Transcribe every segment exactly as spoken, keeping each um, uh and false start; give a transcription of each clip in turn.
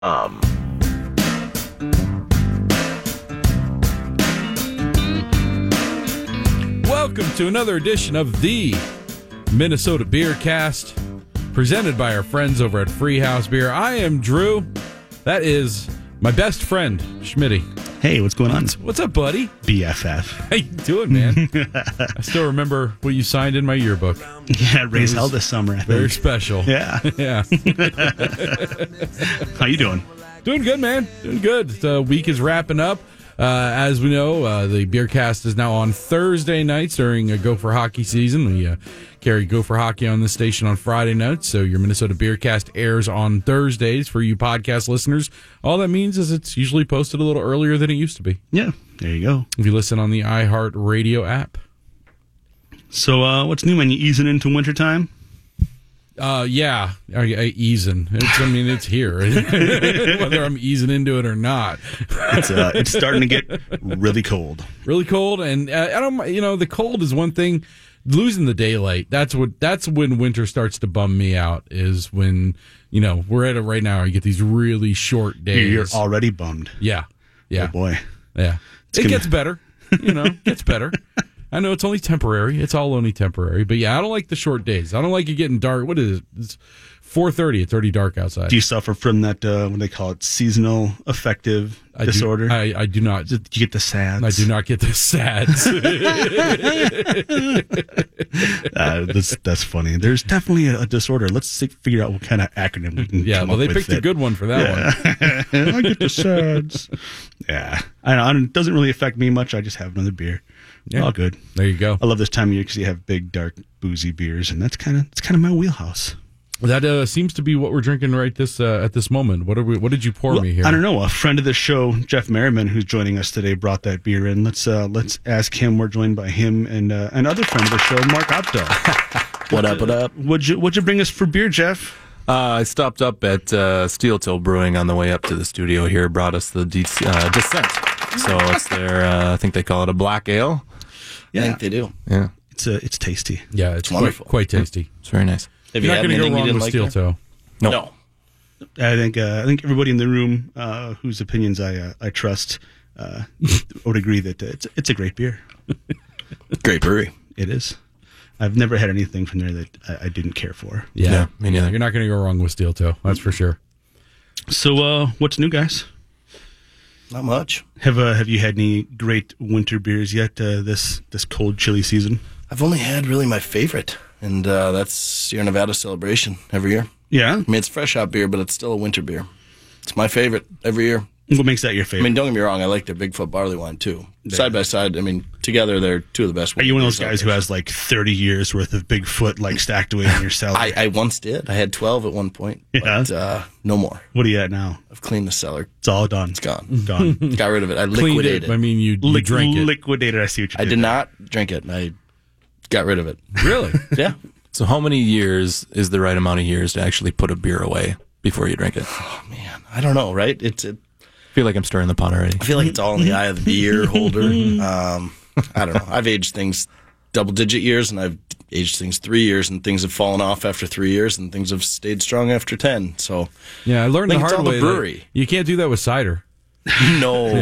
Um. Welcome to another edition of the Minnesota Beer Cast, presented by our friends over at Free House Beer. I am Drew. That is my best friend, Schmitty. Hey, what's going on? What's up, buddy? B F F. How you doing, man? I still remember what you signed in my yearbook. Yeah, Ray's held this summer. I think. Very special. Yeah. Yeah. How you doing? Doing good, man. Doing good. The week is wrapping up. Uh, as we know, uh, the Beercast is now on Thursday nights during uh, Gopher hockey season. We uh, carry Gopher hockey on this station on Friday nights, so your Minnesota Beercast airs on Thursdays for you podcast listeners. All that means is it's usually posted a little earlier than it used to be. Yeah, there you go. If you listen on the iHeart Radio app. So, uh, what's new, man? You easing into wintertime? Uh, yeah, I, I easing. It's, I mean, it's here. Whether I'm easing into it or not. It's uh, it's starting to get really cold. Really cold, and uh, I don't. You know, the cold is one thing. Losing the daylight. That's what. That's when winter starts to bum me out. Is when you know we're at it right now. You get these really short days. You're already bummed. Yeah, yeah. Oh boy. Yeah. It's it gonna... gets better. You know, it gets better. I know it's only temporary. It's all only temporary. But yeah, I don't like the short days. I don't like it getting dark. What is it? It's four thirty. It's already dark outside. Do you suffer from that, uh, what they call it, seasonal affective I disorder? Do, I, I do not. Do you get the SADS? I do not get the SADS. uh, that's, that's funny. There's definitely a, a disorder. Let's see, figure out what kind of acronym we can yeah, come well, up they with. picked that. a good one for that yeah. one. I get the SADS. Yeah. I know. It doesn't really affect me much. I just have another beer. Yeah. All good. There you go. I love this time of year because you have big, dark, boozy beers, and that's kind of it's kind of my wheelhouse. That uh, seems to be what we're drinking right this uh, at this moment. What are we? What did you pour well, me here? I don't know. A friend of the show, Jeff Merriman, who's joining us today, brought that beer in. Let's uh, let's ask him. We're joined by him and uh, another friend of the show, Mark Opdahl. What up? What up? What'd you What'd you bring us for beer, Jeff? Uh, I stopped up at uh, Steel Till Brewing on the way up to the studio here. Brought us the De- uh, Descent. So it's their. Uh, I think they call it a black ale. Yeah, I think they do. Yeah, it's uh, it's tasty. Yeah, it's wonderful. Quite, quite tasty. it's very nice. Have You're you not had going to go anything you wrong didn't with like Steel there? Toe. No. No. I think uh, I think everybody in the room uh, whose opinions I uh, I trust uh, would agree that it's it's a great beer. Great brewery. It is. I've never had anything from there that I, I didn't care for. Yeah, Yeah, me neither. You're not going to go wrong with Steel Toe. That's for sure. So, uh, what's new, guys? Not much. Have uh, Have you had any great winter beers yet uh, this this cold, chilly season? I've only had really my favorite, and uh, that's Sierra Nevada Celebration every year. Yeah. I mean, it's fresh hop beer, but it's still a winter beer. It's my favorite every year. What makes that your I favorite? mean, don't get me wrong, I like their Bigfoot barley wine too. Side by side, I mean, together they're two of the best. Are you one of those beers out guys who there. has like thirty years worth of Bigfoot like stacked away in your cellar? I, I once did. I had twelve at one point, Yeah. but uh, no more. What are you at now? I've cleaned the cellar. It's all done. It's gone. Gone. Got rid of it. I Cleaned liquidated it. it. I mean, you, you Liq- drank it. Liquidated. I see what you I did. did not drink it. I got rid of it. Really? Yeah. So how many years is the right amount of years to actually put a beer away before you drink it? I Oh man, I don't know. Right? It's. It, feel like I'm stirring the pot already. I feel like it's all in the eye of the beer holder. Um, I don't know. I've aged things double digit years, and I've aged things three years, and things have fallen off after three years, and things have stayed strong after ten. So Yeah, I learned I the think it's hard all the way. that brewery. You can't do that with cider. no,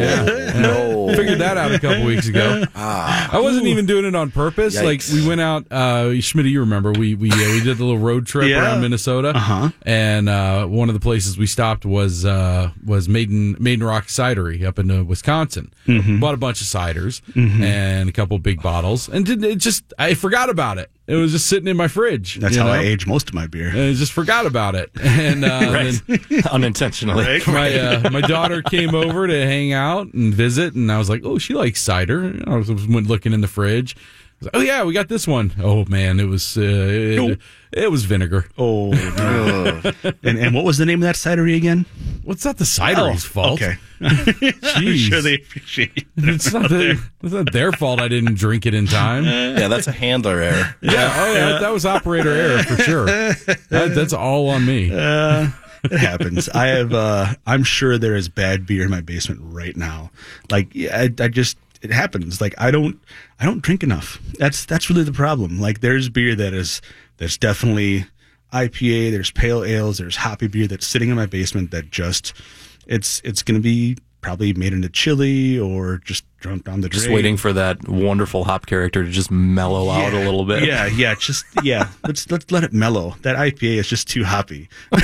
no. Figured that out a couple weeks ago. Ah, I wasn't even doing it on purpose. Yikes. Like we went out, uh, Schmitty, you remember we we uh, we did the little road trip Yeah. around Minnesota, Uh-huh. and uh, one of the places we stopped was uh, was Maiden Maiden Rock Cidery up in uh, Wisconsin. Mm-hmm. Bought a bunch of ciders and a couple big bottles, and did, it just I forgot about it. It was just sitting in my fridge. That's you how know? I age most of my beer. And I just forgot about it, and uh, then Unintentionally. Right? my uh, my daughter came over to hang out and visit, and I was like, "Oh, she likes cider." I was went looking in the fridge. I was like, "Oh yeah, we got this one." Oh man, it was uh, it, Nope. it was vinegar. Oh, no. and and what was the name of that cidery again? What's not the cidery's fault? Okay. Jeez. I'm sure they appreciate It's not, the, it's not their fault I didn't drink it in time. yeah, that's a handler error. Yeah, oh yeah, that was operator error for sure. That, that's all on me. Uh, it happens. I have. Uh, I'm sure there is bad beer in my basement right now. Like I, I just. It happens. Like I don't. I don't drink enough. That's that's really the problem. Like there's beer that is that's definitely I P A, there's pale ales, there's hoppy beer that's sitting in my basement that just it's it's going to be probably made into chili or just drunk down the drain. Just waiting for that wonderful hop character to just mellow yeah, out a little bit. Yeah, yeah, just yeah. Let's let's let it mellow. That I P A is just too hoppy.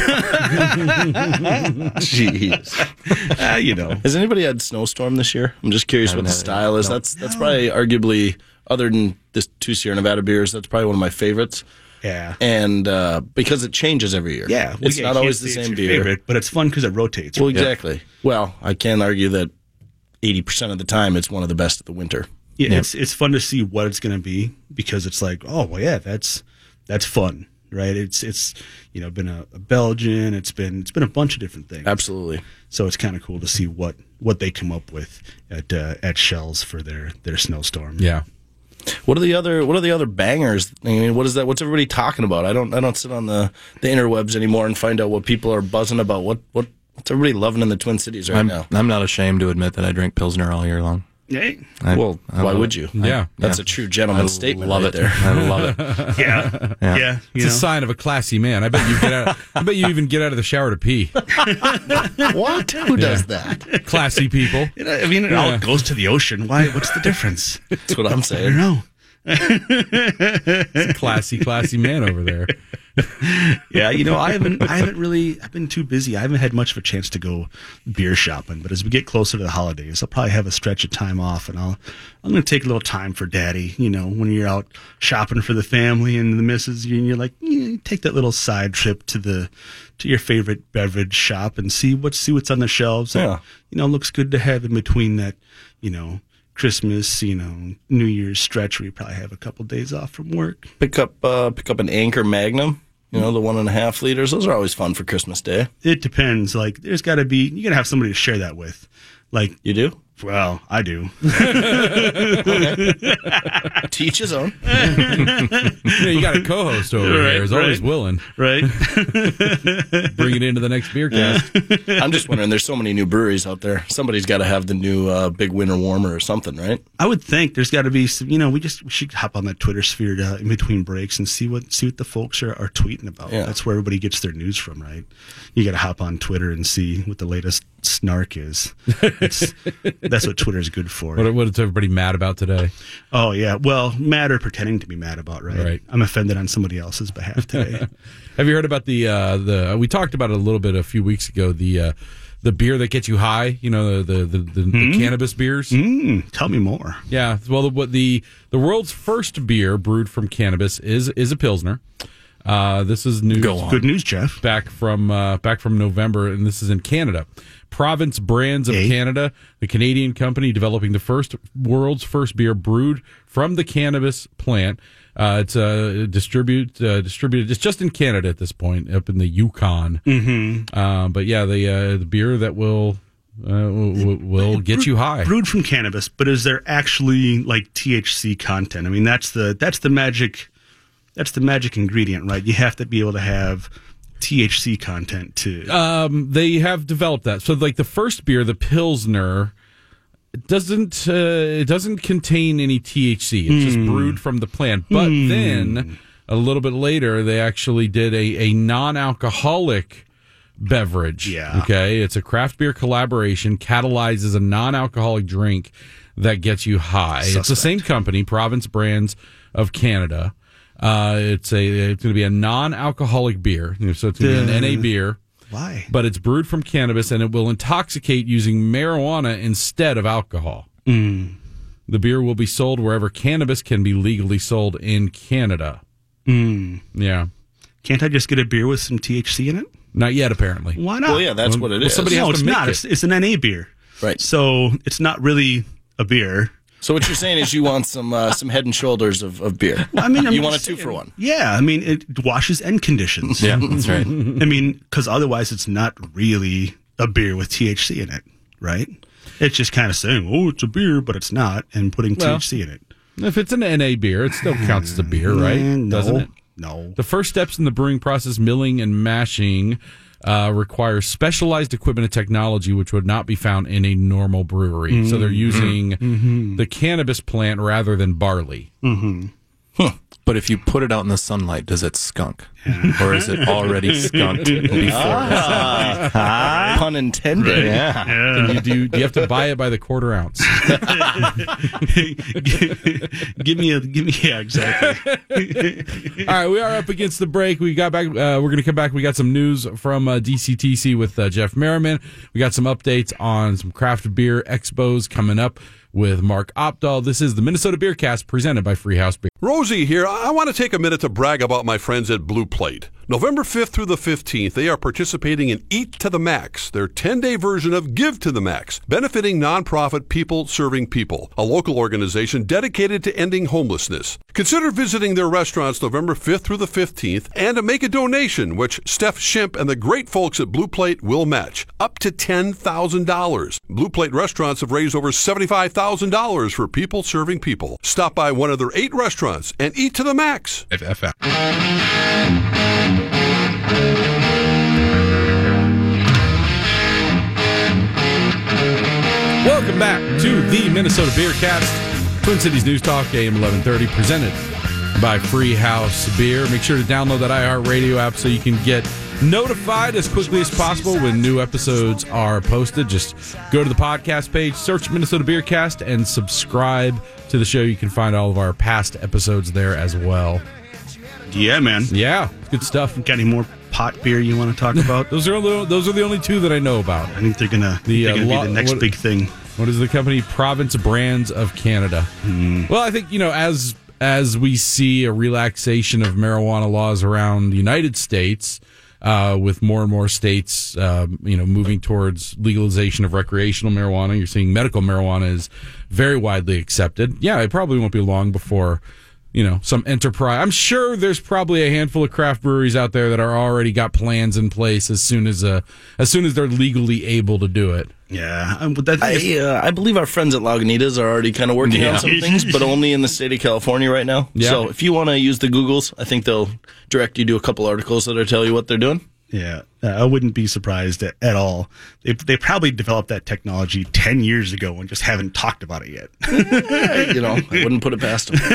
Jeez. uh, you know. Has anybody had Snowstorm this year? I'm just curious what the style is. No. That's that's probably arguably, other than this two Sierra Nevada beers, that's probably one of my favorites. Yeah. And uh, because it changes every year. Yeah. Well, it's yeah, not always the same beer. Favorite, but it's fun because it rotates. Well, exactly. Yeah. Well, I can argue that eighty percent of the time it's one of the best of the winter. Yeah, yeah. It's it's fun to see what it's going to be because it's like, oh, well, yeah, that's that's fun, right? It's it's you know been a, a Belgian, it's been it's been a bunch of different things. Absolutely. So it's kind of cool to see what, what they come up with at uh, at Shells for their, their Snowstorm. Yeah. What are the other What are the other bangers? I mean, what is that? What's everybody talking about? I don't I don't sit on the, the interwebs anymore and find out what people are buzzing about. What what what's everybody loving in the Twin Cities right I'm, now? I'm not ashamed to admit that I drink Pilsner all year long. Hey. I, well, I why would it. you? Yeah, I, that's yeah. a true gentleman's I statement. Love right it there. I love it. Yeah, yeah. yeah. It's know? a sign of a classy man. I bet you get out. I bet you even get out of the shower to pee. What? Who does that? Classy people. You know, I mean, it Yeah. all goes to the ocean. Why? What's the difference? That's what I'm I saying. don't know. It's a classy, classy man over there. Yeah, you know, I haven't, I haven't really, I've been too busy. I haven't had much of a chance to go beer shopping. But as we get closer to the holidays, I'll probably have a stretch of time off, and I'll, I'm going to take a little time for Daddy. You know, when you're out shopping for the family and the missus, and you're like, you take that little side trip to the, to your favorite beverage shop and see what's, see what's on the shelves. Yeah. And, you know, looks good to have in between that, you know, Christmas, you know, New Year's stretch where you probably have a couple days off from work. Pick up uh, pick up an Anchor Magnum. You know, the one and a half liters. Those are always fun for Christmas Day. It depends. Like, there's got to be, you got to have somebody to share that with. Like, You do? well, I do. Teach his own. You know, you got a co-host over Right, here. Is always right. willing. Right? Bring it into the next beer cast. I'm just wondering, there's so many new breweries out there. Somebody's got to have the new uh, big winter warmer or something, right? I would think there's got to be some, you know, we just we should hop on that Twitter sphere uh, in between breaks and see what see what the folks are, are tweeting about. Yeah. That's where everybody gets their news from, right? You got to hop on Twitter and see what the latest snark is. It's, that's what Twitter's good for. What, what is everybody mad about today? Oh, yeah. Well, mad or pretending to be mad about, right? Right. I'm offended on somebody else's behalf today. Have you heard about the uh, the? We talked about it a little bit a few weeks ago. The uh, the beer that gets you high. You know, the the, the, the, Mm-hmm. the cannabis beers. Mm, tell me more. Yeah. Well, the, what the the world's first beer brewed from cannabis is is a pilsner. Uh, this is news. Go on. Good news, Jeff. back from uh, back from November, and this is in Canada. Province Brands of Yay. Canada, the Canadian company developing the first world's first beer brewed from the cannabis plant. Uh, it's uh, distribute uh, distributed. It's just in Canada at this point, up in the Yukon. Mm-hmm. Uh, but yeah, the uh, the beer that will uh, will, will get Brewed- you high. Brewed from cannabis, but is there actually like T H C content? I mean, that's the that's the magic. That's the magic ingredient, right? You have to be able to have T H C content to. Um, they have developed that. So, like the first beer, the Pilsner, it doesn't uh, it doesn't contain any T H C. It's just brewed from the plant. But then a little bit later, they actually did a, a non-alcoholic beverage. Yeah. Okay. It's a craft beer collaboration, catalyzes a non-alcoholic drink that gets you high. It's the Suspect. same company, Province Brands of Canada. Uh, it's a it's going to be a non-alcoholic beer, so it's going to be an N A beer. Why? But it's brewed from cannabis, and it will intoxicate using marijuana instead of alcohol. Mm. The beer will be sold wherever cannabis can be legally sold in Canada. Mm. Yeah, Can't I just get a beer with some T H C in it? not yet apparently. Why not? Well, yeah, that's what it well, is. somebody no, has it's to make not. it. It's, it's an N A beer, Right. so it's not really a beer. So what you're saying is you want some uh, some Head and Shoulders of, of beer. Well, I mean, I'm you want a just two saying. for one. Yeah, I mean, it washes end conditions. Yeah, that's right. I mean, because otherwise it's not really a beer with T H C in it, right? It's just kind of saying, oh, it's a beer, but it's not, and putting Well, T H C in it. If it's an N A beer, it still counts as a beer, right? Eh, no, Doesn't it? no. The first steps in the brewing process, milling and mashing, uh, require specialized equipment and technology, which would not be found in a normal brewery. Mm-hmm. So they're using mm-hmm. the cannabis plant rather than barley. Mm-hmm. Huh. But if you put it out in the sunlight, does it skunk? Or is it already skunked before? Ah, pun intended. Yeah. And you do, do you have to buy it by the quarter ounce? give me a, give me, yeah, exactly. All right, we are up against the break. We got back. Uh, we're going to come back. We got some news from uh, D C T C with uh, Jeff Merriman. We got some updates on some craft beer expos coming up with Mark Opdahl. This is the Minnesota Beer Cast presented by Free House Beer. Rosie here. I want to take a minute to brag about my friends at Blue Plate. November fifth through the fifteenth, they are participating in Eat to the Max, their ten-day version of Give to the Max, benefiting nonprofit People Serving People, a local organization dedicated to ending homelessness. Consider visiting their restaurants November fifth through the fifteenth and to make a donation, which Steph Shimp and the great folks at Blue Plate will match, up to ten thousand dollars. Blue Plate restaurants have raised over seventy-five thousand dollars for People Serving People. Stop by one of their eight restaurants and eat to the max. F F. Welcome back to the Minnesota Beer Cast, Twin Cities News Talk, A M eleven thirty, presented by Free House Beer. Make sure to download that iHeartRadio app so you can get notified as quickly as possible when new episodes are posted. Just go to the podcast page, search Minnesota Beer Cast, and subscribe to the show. You can find all of our past episodes there as well. Yeah, man. Yeah, good stuff. Got any more pot beer you want to talk about? Those are only, those are the only two that I know about. I think they're gonna, The, they're uh, gonna lo- be the next what- big thing. What is the company? Province Brands of Canada. Mm. Well, I think, you know, as as we see a relaxation of marijuana laws around the United States, uh, with more and more states, uh, you know, moving towards legalization of recreational marijuana, you're seeing medical marijuana is very widely accepted. Yeah, it probably won't be long before, you know, some enterprise. I'm sure there's probably a handful of craft breweries out there that are already got plans in place as soon as uh, as soon as they're legally able to do it. Yeah, um, but that thing is- I, uh, I believe our friends at Lagunitas are already kind of working Yeah. on some things, but only in the state of California right now. Yeah. So if you want to use the Googles, I think they'll direct you to a couple articles that'll tell you what they're doing. Yeah, uh, I wouldn't be surprised at, at all. They, they probably developed that technology ten years ago and just haven't talked about it yet. You know, I wouldn't put it past them.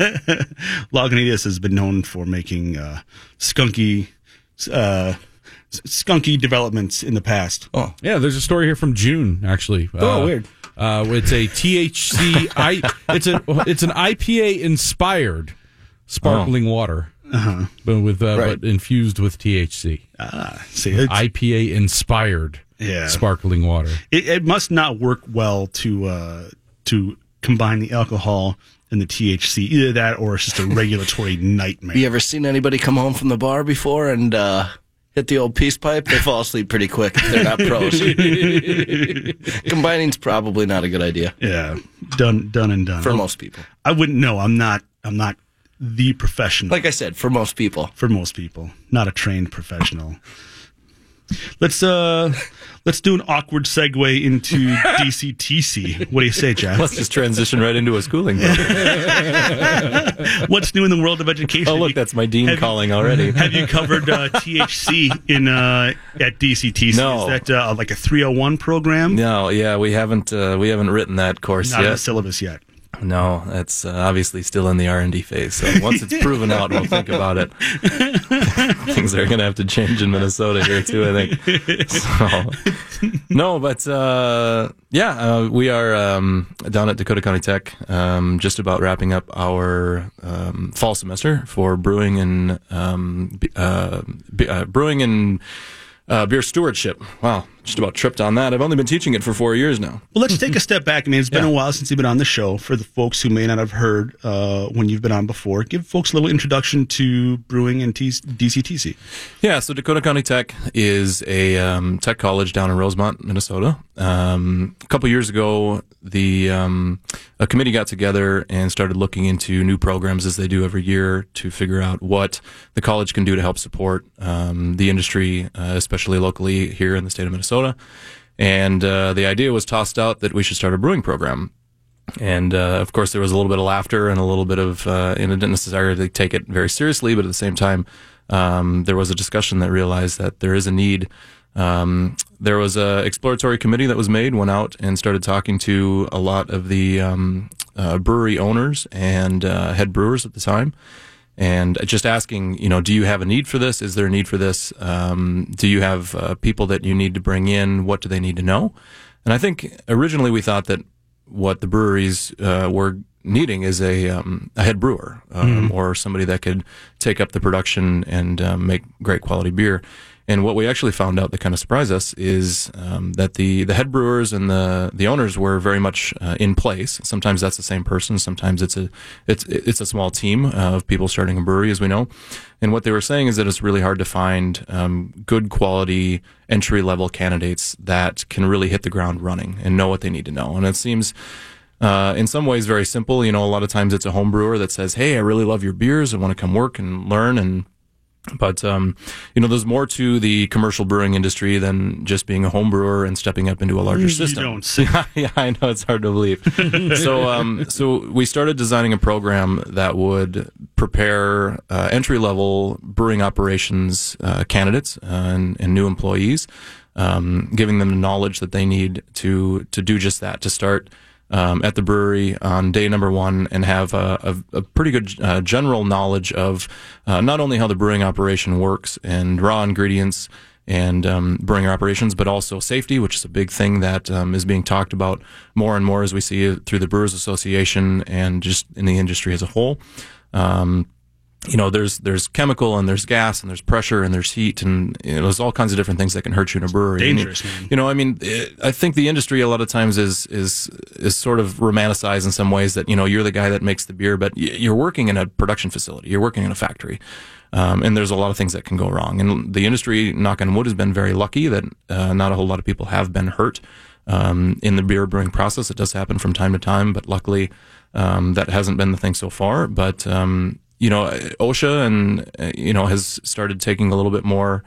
Lagunitas has been known for making uh, skunky, uh, s- skunky developments in the past. Oh, Yeah, there's a story here from June, actually. Oh, Uh, weird. Uh, it's a T H C. I, it's a it's an I P A inspired sparkling water, uh-huh. but with uh, Right. but infused with T H C. Ah, see, it's, I P A inspired Yeah. sparkling water. it, it must not work well to uh, to combine the alcohol and the T H C. Either that, or it's just a regulatory nightmare. You ever seen anybody come home from the bar before and uh, hit the old peace pipe? They fall asleep pretty quick if they're not pros. Combining's probably not a good idea Yeah, done, done, and done. for most people. I wouldn't know. I'm not. I'm not the professional. Like I said, for most people. For most people, not a trained professional. Let's uh, let's do an awkward segue into D C T C. What do you say, Jeff? Let's just transition right into a schooling book. What's new in the world of education? Oh, Have look, you- that's my dean have- calling already. Have you covered uh, T H C in uh, at D C T C? No. Is that uh, like a three oh one program? No, yeah, we haven't uh, we haven't written that course Not in the yet. syllabus yet. No, it's uh, obviously still in the R and D phase. So once it's proven out, we'll think about it. Things are going to have to change in Minnesota here too, I think. So, no, but uh, yeah, uh, we are um, down at Dakota County Tech, um, just about wrapping up our um, fall semester for brewing and um, b- uh, b- uh, brewing and uh, beer stewardship. Wow, just about tripped on that. I've only been teaching it for four years now. Well, let's take a step back. I mean, it's been Yeah. a while since you've been on the show. For the folks who may not have heard uh, when you've been on before, give folks a little introduction to brewing and T- D C T C. Yeah, so Dakota County Tech is a um, tech college down in Rosemont, Minnesota. Um, a couple years ago, the um, a committee got together and started looking into new programs, as they do every year, to figure out what the college can do to help support um, the industry, uh, especially locally here in the state of Minnesota. And uh, the idea was tossed out that we should start a brewing program. And uh, of course, there was a little bit of laughter and a little bit of, uh, and it didn't necessarily take it very seriously, but at the same time, um, there was a discussion that realized that there is a need. Um, there was a exploratory committee that was made, went out and started talking to a lot of the um, uh, brewery owners and uh, head brewers at the time. and just asking, you know, do you have a need for this? Is there a need for this? Um, do you have uh, people that you need to bring in? What do they need to know? And I think originally we thought that what the breweries uh, were needing is a, um, a head brewer um, mm. or somebody that could take up the production and um, make great quality beer. And what we actually found out that kind of surprised us is um, that the, the head brewers and the, the owners were very much uh, in place. Sometimes that's the same person. Sometimes it's a it's it's a small team of people starting a brewery, as we know. And what they were saying is that it's really hard to find um, good quality entry level candidates that can really hit the ground running and know what they need to know. And it seems uh, in some ways very simple. You know, a lot of times it's a home brewer that says, "Hey, I really love your beers. I want to come work and learn." And But, um, you know, there's more to the commercial brewing industry than just being a home brewer and stepping up into a larger you system. Don't say. Yeah, I know, it's hard to believe. so, um, so we started designing a program that would prepare uh, entry-level brewing operations uh, candidates uh, and, and new employees, um, giving them the knowledge that they need to to do just that, to start Um, at the brewery on day number one and have a, a, a pretty good uh, general knowledge of uh, not only how the brewing operation works and raw ingredients and um, brewing operations, but also safety, which is a big thing that um, is being talked about more and more as we see it through the Brewers Association and just in the industry as a whole. Um, you know, there's there's chemical and there's gas and there's pressure and there's heat and you know, there's all kinds of different things that can hurt you in a brewery. Dangerous, and, man. You know, I mean, it, I think the industry a lot of times is is is sort of romanticized in some ways that you know you're the guy that makes the beer, but you're working in a production facility, you're working in a factory, um, and there's a lot of things that can go wrong. And the industry, knock on wood, has been very lucky that uh, not a whole lot of people have been hurt um, in the beer brewing process. It does happen from time to time, but luckily um, that hasn't been the thing so far. But um, you know, OSHA and, uh, you know, has started taking a little bit more,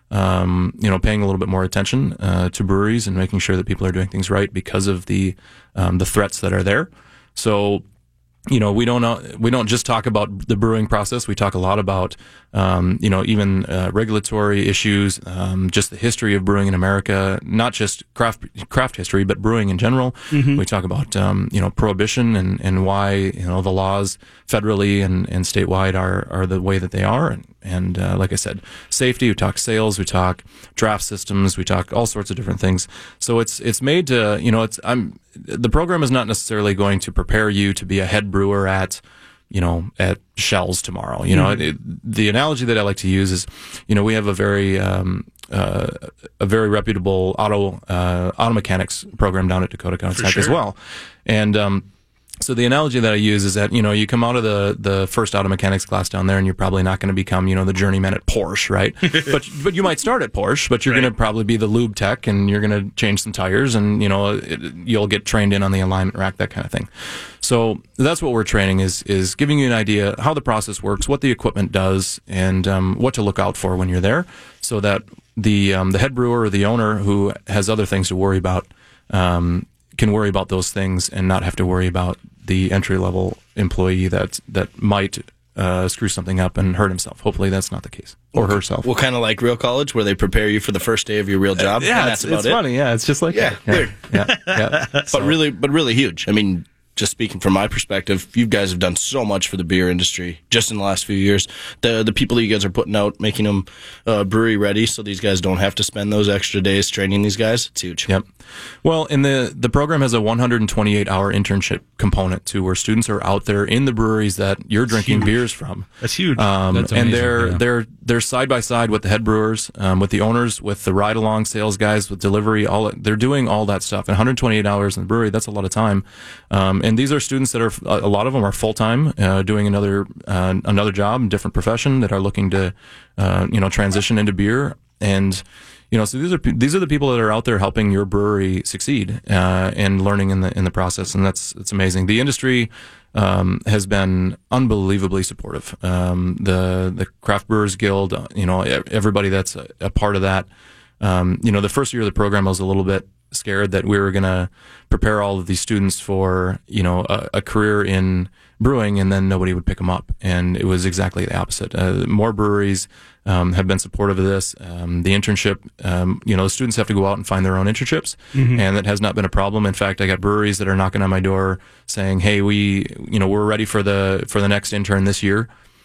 um, you know, paying a little bit more attention uh, to breweries and making sure that people are doing things right because of the um, the threats that are there. So, you know, we don't know, we don't just talk about the brewing process. We talk a lot about, um, you know, even uh, regulatory issues, um, just the history of brewing in America, not just craft craft history, but brewing in general. Mm-hmm. We talk about, um, you know, prohibition and, and why, you know, the laws federally and, and statewide are, are the way that they are. And, and uh, like I said, safety, we talk sales, we talk draft systems, we talk all sorts of different things. So it's it's made to, you know, it's I'm the program is not necessarily going to prepare you to be a head brewer at, you know, at Shell's tomorrow. You know, mm-hmm. it, the analogy that I like to use is, you know, we have a very um, uh, a very reputable auto uh, auto mechanics program down at Dakota County Tech sure. as well, and um, so the analogy that I use is that, you know, you come out of the, the first auto mechanics class down there and you're probably not going to become, you know, the journeyman at Porsche, right? but but you might start at Porsche, but you're right. going to probably be the lube tech and you're going to change some tires and, you know, it, you'll get trained in on the alignment rack, that kind of thing. So that's what we're training is is giving you an idea how the process works, what the equipment does, and um, what to look out for when you're there so that the, um, the head brewer or the owner who has other things to worry about um, can worry about those things and not have to worry about the entry-level employee that that might uh, screw something up and hurt himself. Hopefully that's not the case. Or herself. Well, kind of like real college, where they prepare you for the first day of your real job. Uh, yeah, and that's it's, about it's it. funny. Yeah, it's just like yeah, that. Weird. Yeah, yeah. yeah. But really, but really huge. I mean, just speaking from my perspective, you guys have done so much for the beer industry just in the last few years. The the people that you guys are putting out, making them uh, brewery ready, so these guys don't have to spend those extra days training these guys. It's huge. Yep. Well, and the the program has a one hundred twenty-eight hour internship component too, where students are out there in the breweries that you're drinking huge. beers from. That's huge. Um, That's and amazing, they're yeah. they're they're side by side with the head brewers, um, with the owners, with the ride along sales guys, with delivery. All they're doing all that stuff. And one hundred twenty-eight hours in the brewery, that's a lot of time. Um, and these are students that are a lot of them are full time, uh, doing another uh, another job, different profession, that are looking to uh, you know transition into beer. And you know, so these are these are the people that are out there helping your brewery succeed uh, and learning in the in the process, and that's it's amazing. The industry um, has been unbelievably supportive. Um, the the Craft Brewers Guild, you know, everybody that's a, a part of that. Um, you know, the first year of the program, I was a little bit scared that we were going to prepare all of these students for, you know, a, a career in brewing, and then nobody would pick them up. And it was exactly the opposite. Uh, more breweries um, have been supportive of this. Um, the internship, um, you know, the students have to go out and find their own internships, mm-hmm. and that has not been a problem. In fact, I got breweries that are knocking on my door saying, "Hey, we, you know, we're ready for the for the next intern this year."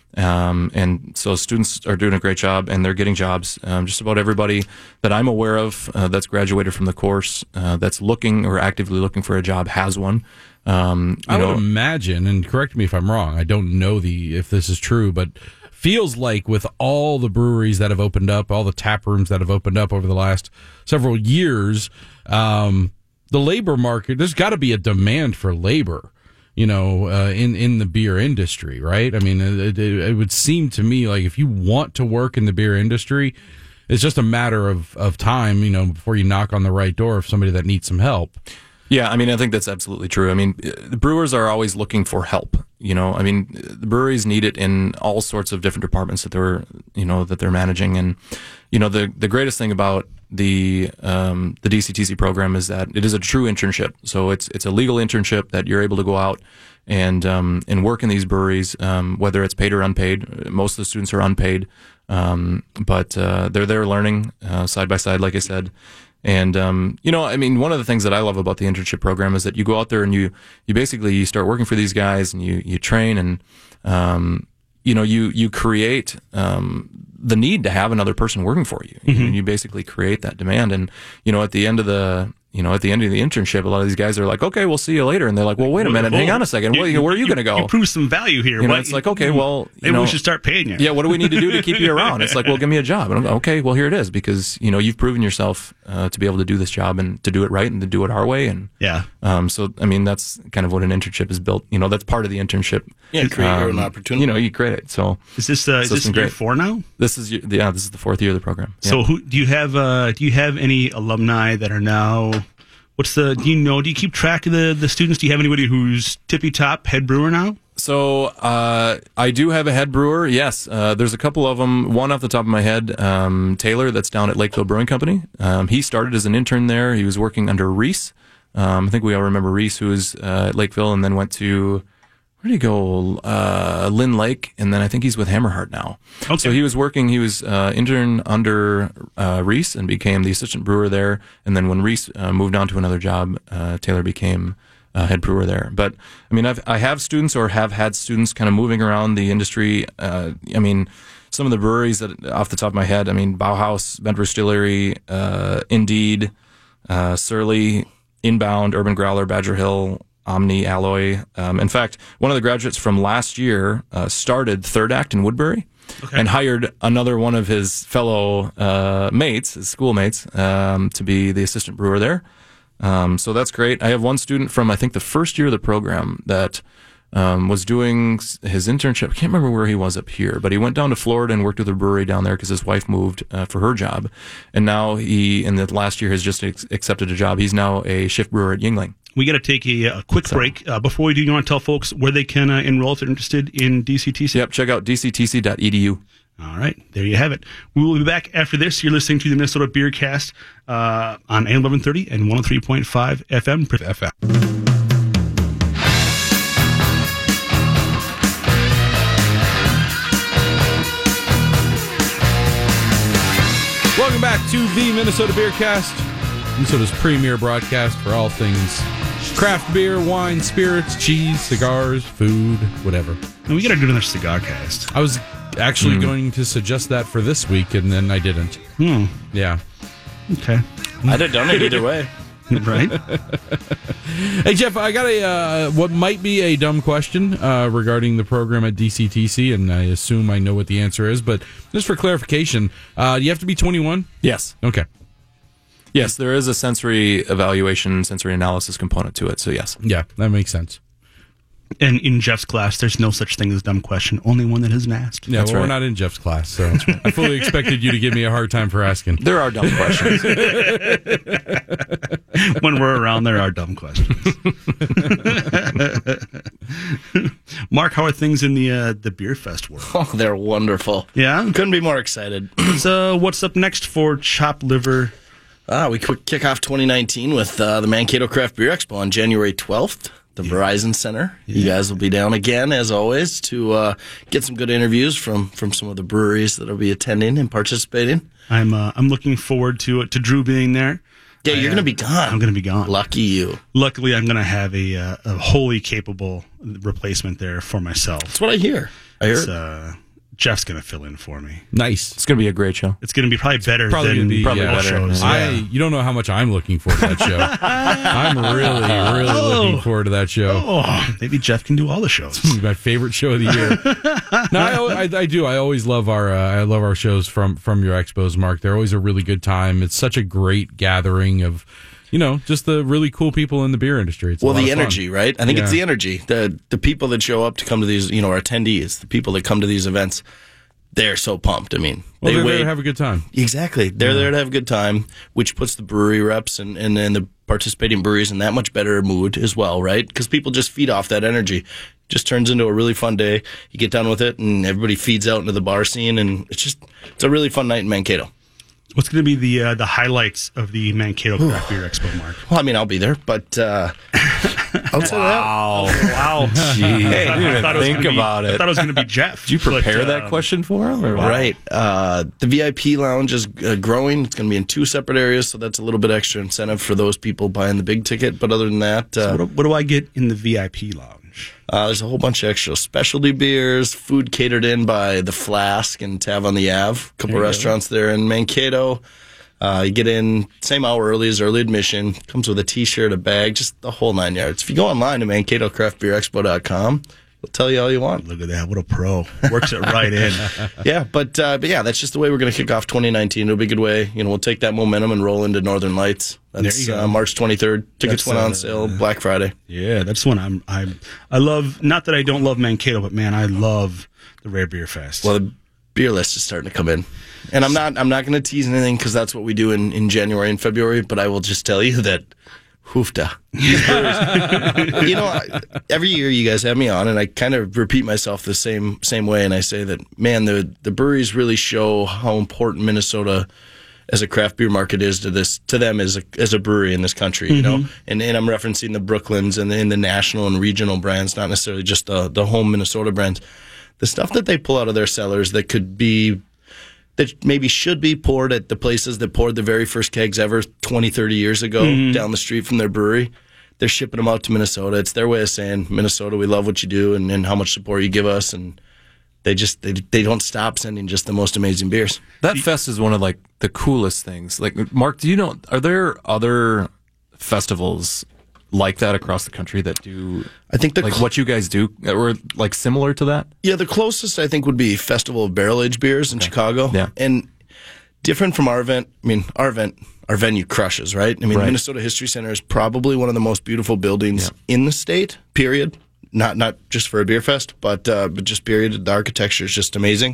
Um, and so students are doing a great job, and they're getting jobs. Um, just about everybody that I'm aware of uh, that's graduated from the course, uh, that's looking or actively looking for a job, has one. Um, you I know, would imagine, and correct me if I'm wrong, I don't know the if this is true, but feels like with all the breweries that have opened up, all the tap rooms that have opened up over the last several years, um, the labor market, there's got to be a demand for labor. You know, uh, in, in the beer industry, right? I mean, it, it, it would seem to me like if you want to work in the beer industry, it's just a matter of, of time, you know, before you knock on the right door of somebody that needs some help. Yeah, I mean, I think that's absolutely true. I mean, the brewers are always looking for help. You know, I mean, the breweries need it in all sorts of different departments that they're, you know, that they're managing. And, you know, the the greatest thing about the um, the D C T C program is that it is a true internship. So it's it's a legal internship that you're able to go out and um, and work in these breweries, um, whether it's paid or unpaid. Most of the students are unpaid, um, but uh, they're there learning uh, side by side, like I said. And, um, you know, I mean, one of the things that I love about the internship program is that you go out there and you, you basically, you start working for these guys and you, you train and, um, you know, you, you create, um, the need to have another person working for you. Mm-hmm. And you basically create that demand. And, you know, at the end of the, you know, at the end of the internship, a lot of these guys are like, okay, we'll see you later. And they're like, well, wait a minute, Whoa, hang on a second. you, where, where are you, you going to go? You prove some value here. You know, what, it's like, okay, well, you maybe know, we should start paying you. Yeah, what do we need to do to keep you around? It's like, well, give me a job. And I'm okay, well, here it is, because, you know, you've proven yourself uh, to be able to do this job and to do it right and to do it our way. And yeah. Um, so, I mean, that's kind of what an internship is built. You know, that's part of the internship. Yeah, create your Um, own opportunity. You know, you create it. So, Is this uh, So is it's this been year great. four now? this is, your- yeah, this is the fourth year of the program. Yeah. So who do you have? Uh, do you have any alumni that are now? What's the? Do you know? Do you keep track of the the students? Do you have anybody who's tippy top head brewer now? So uh, I do have a head brewer. Yes, uh, there's a couple of them. One off the top of my head, um, Taylor, that's down at Lakeville Brewing Company. Um, he started as an intern there. He was working under Reese. Um, I think we all remember Reese, who was uh, at Lakeville, and then went to where did he go? Uh, Lynn Lake, and then I think he's with Hammerheart now. Okay. So he was working. He was uh, intern under uh, Reese and became the assistant brewer there. And then when Reese uh, moved on to another job, uh, Taylor became uh, head brewer there. But I mean, I've I have students or have had students kind of moving around the industry. Uh, I mean, some of the breweries that off the top of my head, I mean, Bauhaus, Bent Distillery, uh, Indeed, uh, Surly, Inbound, Urban Growler, Badger Hill, Omni, Alloy. Um, in fact, one of the graduates from last year uh, started Third Act in Woodbury Okay. and hired another one of his fellow uh, mates, his schoolmates, um, to be the assistant brewer there. Um, so that's great. I have one student from, I think, the first year of the program that um, was doing his internship. I can't remember where he was up here, but he went down to Florida and worked with a brewery down there because his wife moved uh, for her job. And now he, in the last year, has just ex- accepted a job. He's now a shift brewer at Yingling. We got to take a, a quick So- break. Uh, before we do, you want to tell folks where they can uh, enroll if they're interested in D C T C? Yep, check out d c t c dot e d u. All right, there you have it. We will be back after this. You're listening to the Minnesota Beer Cast uh, on A M eleven thirty and one oh three point five F M. F M. Welcome back to the Minnesota Beer Cast, Minnesota's premier broadcast for all things craft beer, wine, spirits, cheese, cigars, food, whatever. And we got to do another cigar cast. I was actually going to suggest that for this week, and then I didn't. Hmm. Yeah. Okay. I'd have done it either way. Right? Hey, Jeff, I got a uh, what might be a dumb question uh, regarding the program at D C T C, and I assume I know what the answer is, but just for clarification, uh, do you have to be twenty-one? Yes. Okay. Yes, there is a sensory evaluation, sensory analysis component to it. So yes. Yeah, that makes sense. And in Jeff's class, there's no such thing as dumb question, only one that isn't asked. Yeah, That's well, we're right. not in Jeff's class, so I fully expected you to give me a hard time for asking. There are dumb questions. When we're around, there are dumb questions. Mark, how are things in the uh, the Beer Fest world? Oh, they're wonderful. Yeah? Couldn't be more excited. So, what's up next for Chopped Liver? Ah, we could kick off twenty nineteen with uh, the Mankato Craft Beer Expo on January twelfth. The Verizon Center. You guys will be down again, as always, to uh, get some good interviews from, from some of the breweries that will be attending and participating. I'm uh, I'm looking forward to to Drew being there. Yeah, I, you're uh, going to be gone. I'm going to be gone. Lucky you. Luckily, I'm going to have a, uh, a wholly capable replacement there for myself. That's what I hear. I heard. It's, uh, Jeff's going to fill in for me. Nice. It's going to be a great show. It's going to be probably better Probably than gonna be probably yeah, better. shows. I Yeah. you don't know how much I'm looking forward to that show. I'm really, really looking forward to that show. Oh, maybe Jeff can do all the shows. My favorite show of the year. No, I, I, I do. I always love our uh, I love our shows from from your expos, Mark. They're always a really good time. It's such a great gathering of, you know, just the really cool people in the beer industry. It's a Well, lot the of fun. energy, right? I think Yeah. it's the energy. The the people that show up to come to these, you know, our attendees, the people that come to these events, they're so pumped. I mean, Well, they they're wait. there to have a good time. Exactly. They're there to have a good time, which puts the brewery reps and, and, and the participating breweries in that much better mood as well, right? Because people just feed off that energy. Just turns into a really fun day. You get done with it, and everybody feeds out into the bar scene, and it's just it's a really fun night in Mankato. What's going to be the uh, the highlights of the Mankato Craft Beer Expo, Mark? Well, I mean, I'll be there, but uh, I'll tell Wow. Wow. Gee, I I didn't even thought it was think gonna be- about I it. thought it was going to be Jeff. Did you prepare but, that um, question for him? Or that. what? Right. Uh, the V I P lounge is uh, growing. It's going to be in two separate areas, so that's a little bit extra incentive for those people buying the big ticket. But other than that, uh, What do, what do I get in the V I P lounge? Uh, there's a whole bunch of extra specialty beers, food catered in by The Flask and Tav on the Ave, a couple There you restaurants there in Mankato. Uh, you get in same hour early as early admission. Comes with a T-shirt, a bag, just the whole nine yards. If you go online to mankato craft beer expo dot com, it'll tell you all you want. Look at that. What a pro. Works it right in. Yeah, but uh, but yeah, that's just the way we're going to kick off twenty nineteen. It'll be a good way. You know, we'll take that momentum and roll into Northern Lights. That's There you go. uh, March twenty-third. Tickets That's, went on uh, sale Black Friday. Yeah, that's one I'm I'm I love. Not that I don't love Mankato, but man, I love the Rare Beer Fest. Well, the beer list is starting to come in, and I'm not I'm not going to tease anything because that's what we do in, in January and February. But I will just tell you that, hoofda. You know, I- every year you guys have me on, and I kind of repeat myself the same same way, and I say that man, the the breweries really show how important Minnesota as a craft beer market is to this to them as a as a brewery in this country, you know. And and I'm referencing the Brooklyns and the, and the national and regional brands, not necessarily just the the home Minnesota brands. The stuff that they pull out of their cellars that could be that maybe should be poured at the places that poured the very first kegs ever twenty, thirty years ago down the street from their brewery. They're shipping them out to Minnesota. It's their way of saying, Minnesota, we love what you do and, and how much support you give us. And they just they, they don't stop sending just the most amazing beers. That fest is one of like the coolest things. Like, Mark, do you know, are there other festivals like that across the country that do I think the like cl- what you guys do, or like similar to that? Yeah, the closest I think would be Festival of Barrel Aged Beers in Chicago. Yeah. And different from our event, I mean, our event, our venue crushes, right? I mean, Right. Minnesota History Center is probably one of the most beautiful buildings in the state, period. Not not just for a beer fest, but uh, but just period. The architecture is just amazing.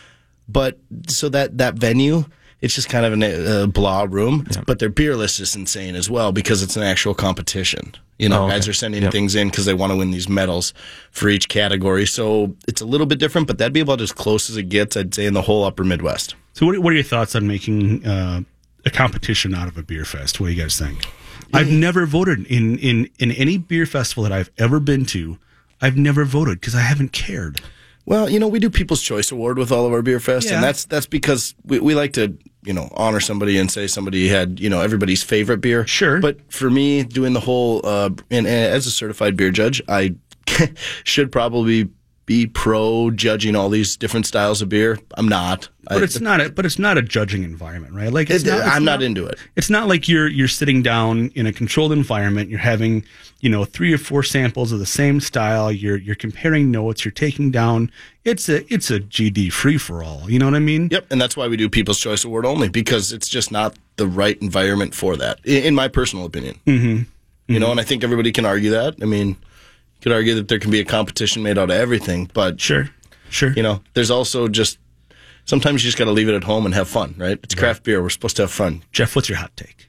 But so that, that venue, it's just kind of a uh, blah room, but their beer list is insane as well because it's an actual competition. You know, Oh, okay. guys are sending Yep. things in because they want to win these medals for each category. So it's a little bit different, but that'd be about as close as it gets, I'd say, in the whole upper Midwest. So, what, what are your thoughts on making uh, a competition out of a beer fest? What do you guys think? I've never voted in, in, in any beer festival that I've ever been to. I've never voted because I haven't cared. Well, you know, we do People's Choice Award with all of our beer fests, Yeah. and that's that's because we, we like to, you know, honor somebody and say somebody had, you know, everybody's favorite beer. Sure. But for me, doing the whole, uh, and, and as a certified beer judge, I should probably be pro judging all these different styles of beer. I'm not. But I, it's not a but it's not a judging environment, right? Like it's it- not, it's I'm not into it. It's not like you're you're sitting down in a controlled environment. You're having, you know, three or four samples of the same style. You're you're comparing notes. You're taking down. It's a it's a G D free for all. You know what I mean? Yep, and that's why we do People's Choice Award only, because it's just not the right environment for that, in, in my personal opinion. Mm-hmm. You know, and I think everybody can argue that. I mean, you could argue that there can be a competition made out of everything, but Sure, sure. you know, there's also just sometimes you just got to leave it at home and have fun, right? It's craft beer. We're supposed to have fun. Jeff, what's your hot take?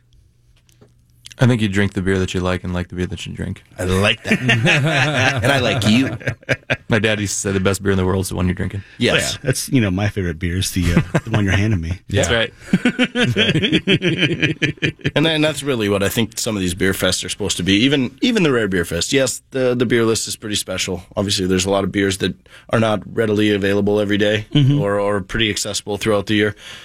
I think you drink the beer that you like and like the beer that you drink. I like that, and I like you. My dad used to say the best beer in the world is the one you're drinking. Yes. Yeah, that's you know my favorite beer is the uh, the one you're handing me. That's right. And then that's really what I think some of these beer fests are supposed to be. Even even the Rare Beer Fest. Yes, the the beer list is pretty special. Obviously, there's a lot of beers that are not readily available every day or, or pretty accessible throughout the year.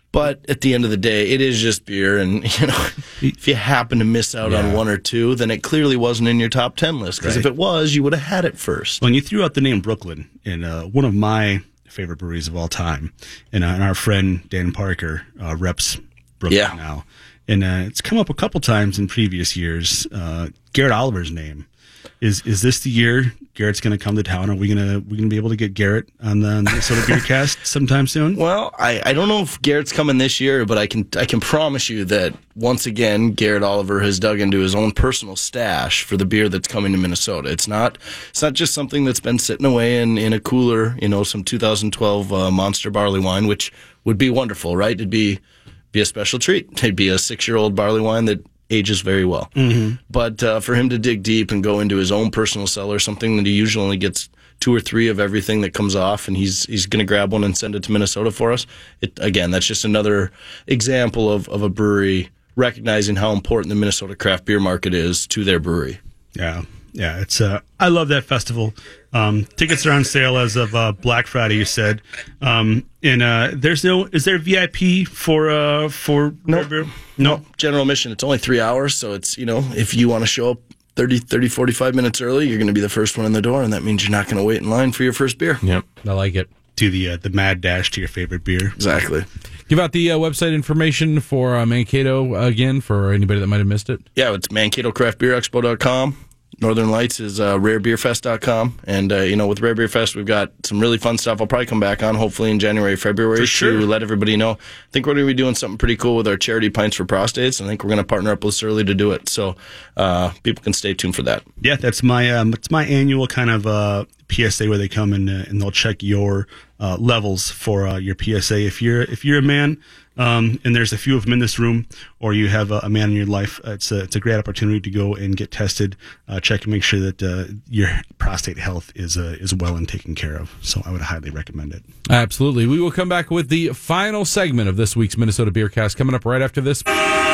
But at the end of the day, it is just beer, and you know, if you happen to miss out Yeah. on one or two, then it clearly wasn't in your top ten list. Because Right. if it was, you would have had it first. When you threw out the name Brooklyn, in uh, one of my favorite breweries of all time, and, uh, and our friend Dan Parker uh, reps Brooklyn Yeah. now, and uh, it's come up a couple times in previous years. Uh, Garrett Oliver's name is is this the year Garrett's going to come to town? Are we gonna we gonna be able to get Garrett on the Minnesota Beercast sometime soon? Well, I, I don't know if Garrett's coming this year, but I can I can promise you that once again, Garrett Oliver has dug into his own personal stash for the beer that's coming to Minnesota. It's not it's not just something that's been sitting away in, in a cooler, you know, some two thousand twelve uh, Monster barley wine, which would be wonderful, right? It'd be be a special treat. It'd be a six year old barley wine that ages very well. Mm-hmm. But uh, for him to dig deep and go into his own personal cellar, something that he usually only gets two or three of everything that comes off, and he's he's going to grab one and send it to Minnesota for us. It, again, that's just another example of, of a brewery recognizing how important the Minnesota craft beer market is to their brewery. Yeah, yeah. It's uh, I love that festival. Um, tickets are on sale as of uh, Black Friday. You said, um, and uh, there's no is there V I P for uh, for Nope. beer? No, general admission. It's only three hours, so it's, you know, if you want to show up thirty, thirty, forty-five minutes early, you're going to be the first one in the door, and that means you're not going to wait in line for your first beer. Yep. I like it. Do the uh, the mad dash to your favorite beer. Exactly. Give out the uh, website information for uh, Mankato uh, again for anybody that might have missed it. Yeah, it's Mankato Craft Beer Expo dot com. Northern Lights is uh, rare beer fest dot com. And, uh, you know, with Rare Beer Fest, we've got some really fun stuff I'll probably come back on, hopefully in January, February, For sure. to let everybody know. I think we're going to be doing something pretty cool with our charity Pints for Prostates. I think we're going to partner up with Surly to do it. So uh, people can stay tuned for that. Yeah, that's my um, it's my annual kind of uh, P S A where they come and uh, and they'll check your uh, levels for uh, your P S A. If you're if you're a man, um, and there's a few of them in this room, or you have a, a man in your life, uh, it's a it's a great opportunity to go and get tested, uh, check and make sure that uh, your prostate health is uh, is well and taken care of. So I would highly recommend it. Absolutely. We will come back with the final segment of this week's Minnesota Beercast coming up right after this.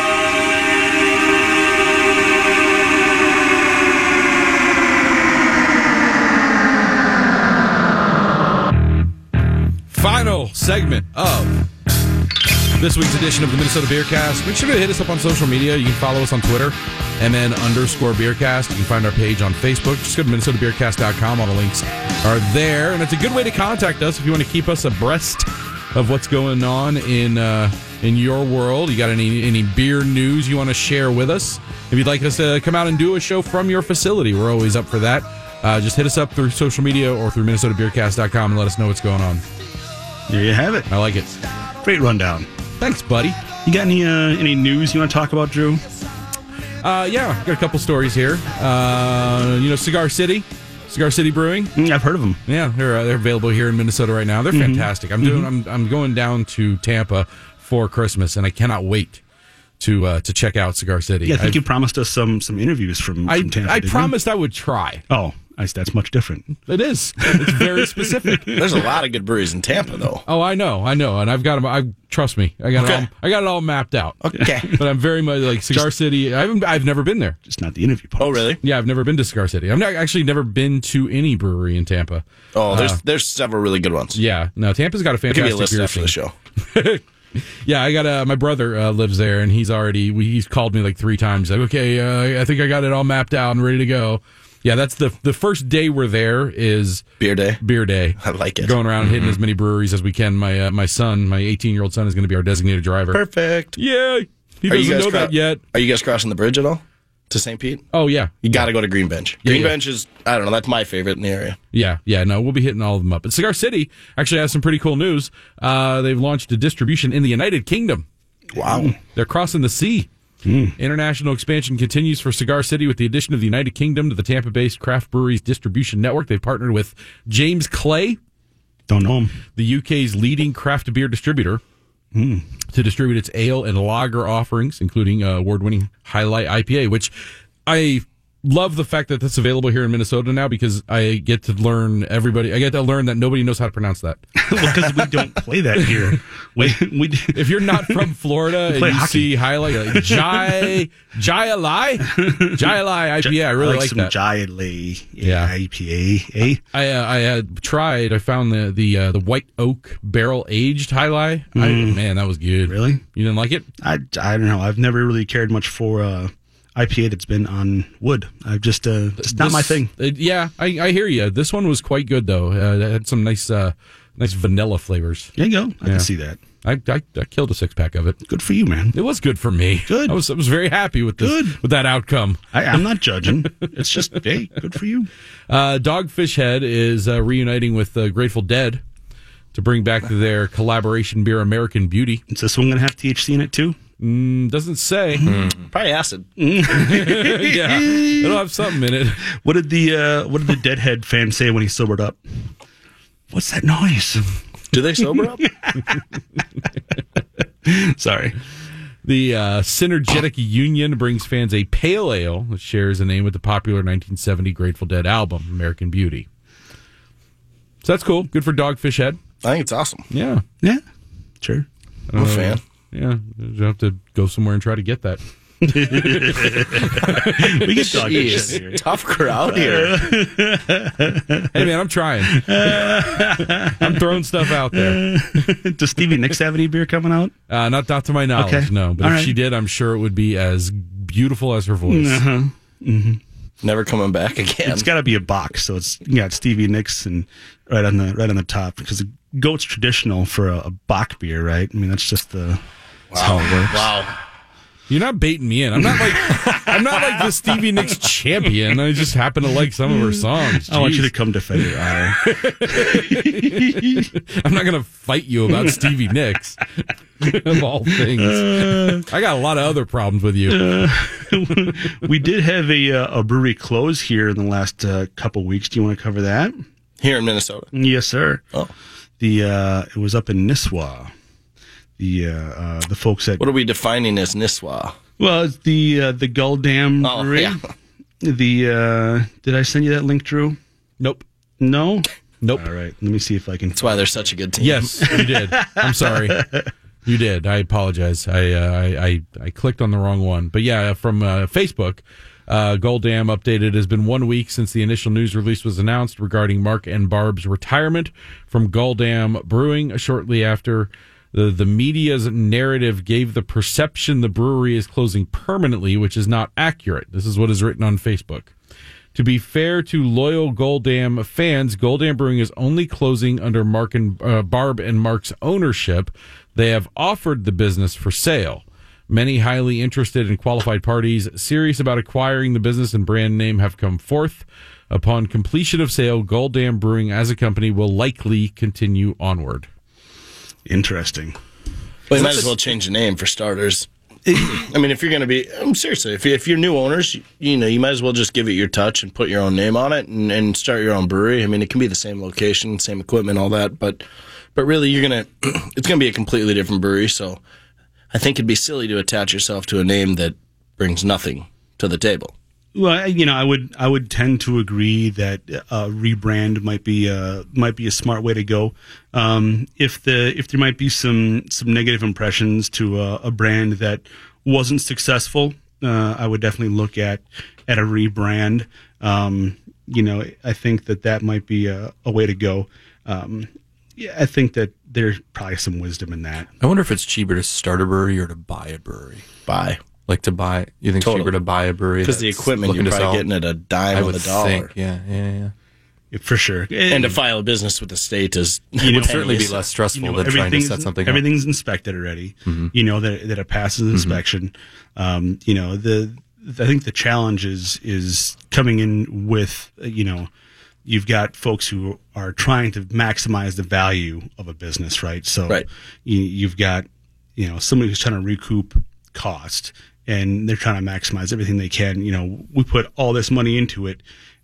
Final segment of this week's edition of the Minnesota Beercast. Make sure to hit us up on social media. You can follow us on Twitter, M N underscore Beercast. You can find our page on Facebook. Just go to Minnesota Beercast dot com. All the links are there. And it's a good way to contact us if you want to keep us abreast of what's going on in uh, in your world. You got any, any beer news you want to share with us? If you'd like us to come out and do a show from your facility, we're always up for that. Uh, just hit us up through social media or through Minnesota Beercast dot com and let us know what's going on. There you have it. I like it. Great rundown. Thanks, buddy. You got any uh, any news you want to talk about, Drew? Uh, yeah, got a couple stories here. Uh, you know, Cigar City, Cigar City Brewing. Mm, I've heard of them. Yeah, they're uh, they're available here in Minnesota right now. They're Mm-hmm. fantastic. I'm doing. I'm I'm going down to Tampa for Christmas, and I cannot wait to uh, to check out Cigar City. Yeah, I think I've- you promised us some some interviews from, I from Tampa. I didn't you? promised I would try. Oh, I, that's much different. It is. It's very specific. There's a lot of good breweries in Tampa, though. Oh, I know, I know, and I've got them. I trust me. I got it Okay. all. I got it all mapped out. Okay. But I'm very much like Cigar City. I haven't. I've never been there. Just not the interview part. Oh, really? Yeah, I've never been to Cigar City. I've not, actually never been to any brewery in Tampa. Oh, there's Uh, there's several really good ones. Yeah, no, Tampa's got a I'll give fantastic you a list beer after the scene. show. Yeah, I got uh, my brother uh, lives there, and he's already we, he's called me like three times. Like, okay, uh, I think I got it all mapped out and ready to go. Yeah, that's the the first day we're there is Beer day. beer day. I like it. Going around hitting as many breweries as we can. My uh, my son, my eighteen year old son, is going to be our designated driver. Perfect. Yeah, he Are you doesn't guys know cro- that yet. Are you guys crossing the bridge at all to Saint Pete? Oh yeah, You got to go to Green Bench. Yeah, Green yeah. Bench is, I don't know, that's my favorite in the area. Yeah, yeah, no, we'll be hitting all of them up. But Cigar City actually has some pretty cool news. Uh, they've launched a distribution in the United Kingdom. Wow. They're crossing the sea. International expansion continues for Cigar City with the addition of the United Kingdom to the Tampa-based craft breweries distribution network. They've partnered with James Clay, Don't know them. the U K's leading craft beer distributor, to distribute its ale and lager offerings, including uh, award-winning Highlight I P A, which I love the fact that that's available here in Minnesota now because I get to learn everybody. I get to learn that nobody knows how to pronounce that. Because we don't play that here. We, we If you're not from Florida and play you hockey. see highlight like Jai Jai-alai, Jai-alai I P A, I really like like some that. Jai-alai Yeah. I P A. Eh? I uh, I had tried. I found the the uh, the white oak barrel aged highlight. I Man, that was good. Really? You didn't like it? I, I don't know. I've never really cared much for uh, I P A that's been on wood. I've just uh, it's not This- my thing. it- yeah, I, I hear you. This one was quite good though. Uh, it had some nice uh, nice vanilla flavors. There you go. I Yeah. can see that. I, I I killed a six pack of it. Good for you, man. It was good for me. Good. I was I was very happy with this, Good. with that outcome. I, I'm not judging. It's just, hey, good for you. Uh, Dogfish Head is uh, reuniting with uh, Grateful Dead to bring back their collaboration beer, American Beauty. Is this one going to have T H C in it too? Mm, doesn't say. Probably acid. Yeah, it'll have something in it. What did the uh, what did the Deadhead fan say when he sobered up? What's that noise? Do they sober up? Sorry. The uh, Synergetic Union brings fans a pale ale that shares a name with the popular nineteen seventy Grateful Dead album, American Beauty. So that's cool. Good for Dogfish Head. I think it's awesome. Yeah. Yeah, sure. I'm a fan. Yeah. You have to go somewhere and try to get that. We get Dogfish Head Jeez, here. tough crowd here. Hey, man, I'm trying. I'm throwing stuff out there. Does Stevie Nicks have any beer coming out? Uh, not, not to my knowledge, Okay. no. But All if right. she did, I'm sure it would be as beautiful as her voice. Uh-huh. Never coming back again. It's got to be a box, so it's you got Stevie Nicks and right on the right on the top because the goat's traditional for a, a Bach beer, right? I mean that's just the that's how it works. Wow. You're not baiting me in. I'm not like I'm not like the Stevie Nicks champion. I just happen to like some of her songs. I want you Jeez. to come defend your honor. I'm not gonna fight you about Stevie Nicks of all things. I got a lot of other problems with you. We did have a uh, a brewery close here in the last uh, couple weeks. Do you want to cover that? Here in Minnesota. Yes, sir. Oh. The uh, it was up in Nisswa. The uh, uh, the folks at What are we defining as Nisswa? well, it's the uh, the Gull Dam Oh, Brewery. yeah. The uh, did I send you that link, Drew? Nope. No. Nope. All right. Let me see if I can. That's why they're such a good team. Yes, you did. I'm sorry. You did. I apologize. I uh, I, I I clicked on the wrong one. But yeah, from uh, Facebook, uh, Gold Dam updated. It has been one week since the initial news release was announced regarding Mark and Barb's retirement from Gold Dam Brewing. Shortly after, the the media's narrative gave the perception the brewery is closing permanently, which is not accurate. This is what is written on Facebook. To be fair to loyal Gold Dam fans, Gold Dam Brewing is only closing under Mark and uh, Barb and Mark's ownership. They have offered the business for sale. Many highly interested and qualified parties serious about acquiring the business and brand name have come forth. Upon completion of sale, Gold Dam Brewing as a company will likely continue onward. Interesting. Well, you might as well change the name for starters. I mean, if you're going to be, I'm seriously, if, you, if you're new owners, you, you know, you might as well just give it your touch and put your own name on it and, and start your own brewery. I mean, it can be the same location, same equipment, all that, but but really, you're gonna, it's going to be a completely different brewery. So, I think it'd be silly to attach yourself to a name that brings nothing to the table. Well, you know, I would I would tend to agree that uh, rebrand might be uh, might be a smart way to go. Um, if the if there might be some some negative impressions to a, a brand that wasn't successful, uh, I would definitely look at at a rebrand. Um, you know, I think that that might be a, a way to go. Um, yeah, I think that there's probably some wisdom in that. I wonder if it's cheaper to start a brewery or to buy a brewery. Buy. Like to buy, you think it's Totally. cheaper to buy a brewery Because the that's equipment, looking you're to probably sell? getting at a dime I on would the dollar. think, yeah, yeah, yeah. Yeah, for sure. And to file a business with the state is, It would certainly be pennies. less stressful You know, than trying to everything's- set something up. Everything's inspected already. Mm-hmm. You know that that it passes inspection. Um, you know the, the I think the challenge is is coming in with uh, you know you've got folks who are trying to maximize the value of a business, right? So Right. You, you've got you know somebody who's trying to recoup cost and they're trying to maximize everything they can. You know, we put all this money into it.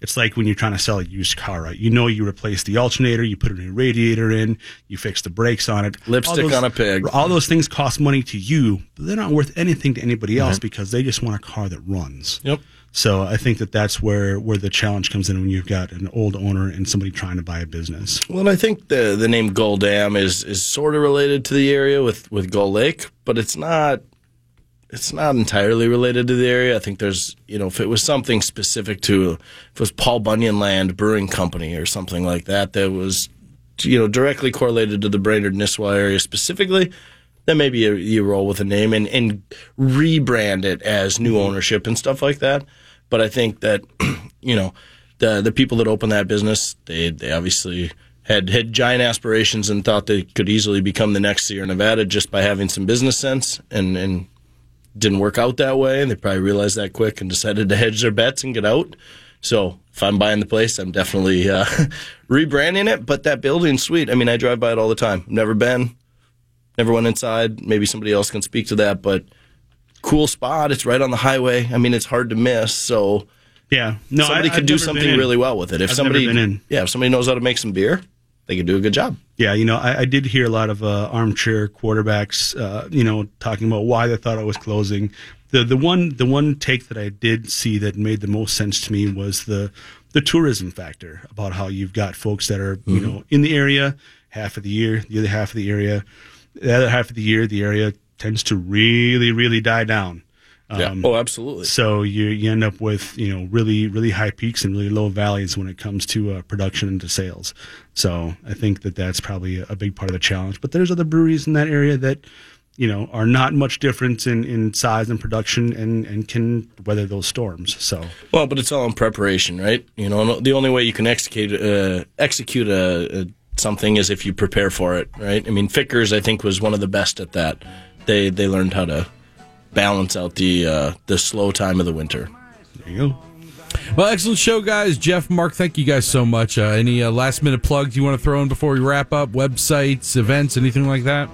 it's like when you're trying to sell a used car, right? You know, you replace the alternator, you put a new radiator in, you fix the brakes on it. Lipstick those, on a pig. All those things cost money to you, but they're not worth anything to anybody else because they just want a car that runs. Yep. So I think that that's where, where the challenge comes in when you've got an old owner and somebody trying to buy a business. Well, I think the the name Gull Dam is is sort of related to the area with, with Gull Lake, but it's not it's not entirely related to the area. I think there's, you know, if it was something specific to, if it was Paul Bunyan Land Brewing Company or something like that, that was, you know, directly correlated to the Brainerd Nisswa area specifically, then maybe you, you roll with a name and, and rebrand it as new ownership and stuff like that. But I think that, you know, the the people that opened that business, they they obviously had, had giant aspirations and thought they could easily become the next Sierra Nevada just by having some business sense, and, and didn't work out that way. And they probably realized that quick and decided to hedge their bets and get out. So if I'm buying the place, I'm definitely uh, rebranding it. But that building's sweet. I mean, I drive by it all the time. Never been, never went inside. Maybe somebody else can speak to that, but cool spot. It's right on the highway. I mean, it's hard to miss. So yeah, no, somebody I, could I've do never something been in. really well with it. If I've somebody, never been in. yeah, if somebody knows how to make some beer, they could do a good job. Yeah, you know, I, I did hear a lot of uh, armchair quarterbacks, uh, you know, talking about why they thought it was closing. The the one the one take that I did see that made the most sense to me was the the tourism factor, about how you've got folks that are, you know, in the area half of the year, the other half of the area, the other half of the year, the area tends to really, really die down. Yeah. Um, Oh, absolutely. So you you end up with, you know, really really high peaks and really low valleys when it comes to uh, production and to sales. So I think that that's probably a big part of the challenge. But there's other breweries in that area that, you know, are not much different in, in size and production and, and can weather those storms. So Well, but it's all in preparation, right? You know, the only way you can execute uh, execute a, a something is if you prepare for it, right? I mean, Fickers, I think, was one of the best at that. They they learned how to balance out the uh, the slow time of the winter. there you go. Well, excellent show, guys. Jeff, Mark, thank you guys so much. Uh, any uh, last-minute plugs you want to throw in before we wrap up? Websites, events, anything like that?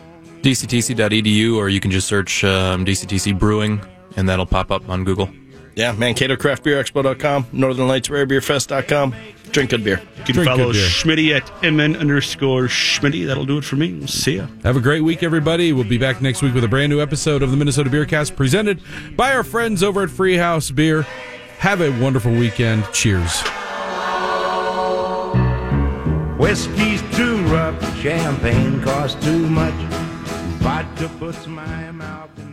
D C T C dot E D U, or you can just search um, D C T C Brewing, and that'll pop up on Google. Yeah, Mankato Craft Beer Expo dot com, Northern Lights Rare Beer Fest dot com. Drink good beer. You can Drink follow good beer. Schmitty at mn underscore Schmitty. That'll do it for me. See ya. Have a great week, everybody. We'll be back next week with a brand new episode of the Minnesota Beer Cast presented by our friends over at Free House Beer. Have a wonderful weekend. Cheers. Whiskey's too rough, champagne costs too much. Vodka puts my mouth in